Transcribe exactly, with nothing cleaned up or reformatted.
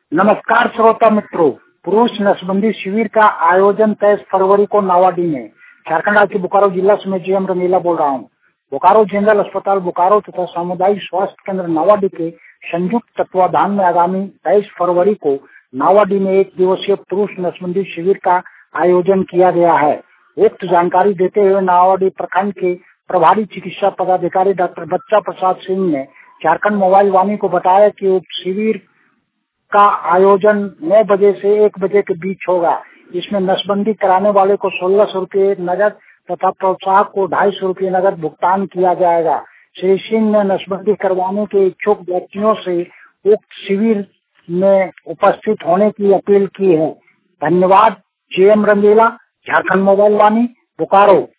नमस्कार श्रोता मित्रों, पुरुष नसबंदी शिविर का आयोजन तेईस फरवरी को नावाडी में झारखंड राज्य बोकारो जिला से जीएम रंगीला बोल रहा हूँ। बोकारो जनरल अस्पताल बोकारो तथा सामुदायिक स्वास्थ्य केंद्र नावाडी के संयुक्त तत्वाधान में आगामी तेईस फरवरी को नावाडी में एक दिवसीय पुरुष नसबंदी शिविर का आयोजन किया गया है। उक्त जानकारी देते हुए नावाडी प्रखंड के प्रभारी चिकित्सा पदाधिकारी डॉक्टर बच्चा प्रसाद सिंह ने झारखंड मोबाइल वाणी को बताया कि उक्त शिविर का आयोजन नौ बजे से एक बजे के बीच होगा। इसमें नसबंदी कराने वाले को सोलह सौ रूपये नगद तथा प्रोत्साहक को ढाई सौ रूपये नगद भुगतान किया जाएगा। श्री सिंह ने नसबंदी करवाने के इच्छुक व्यक्तियों से उक्त शिविर में उपस्थित होने की अपील की है। धन्यवाद। GM Rangila, Jharkhand mobile Vaani, Bokaro.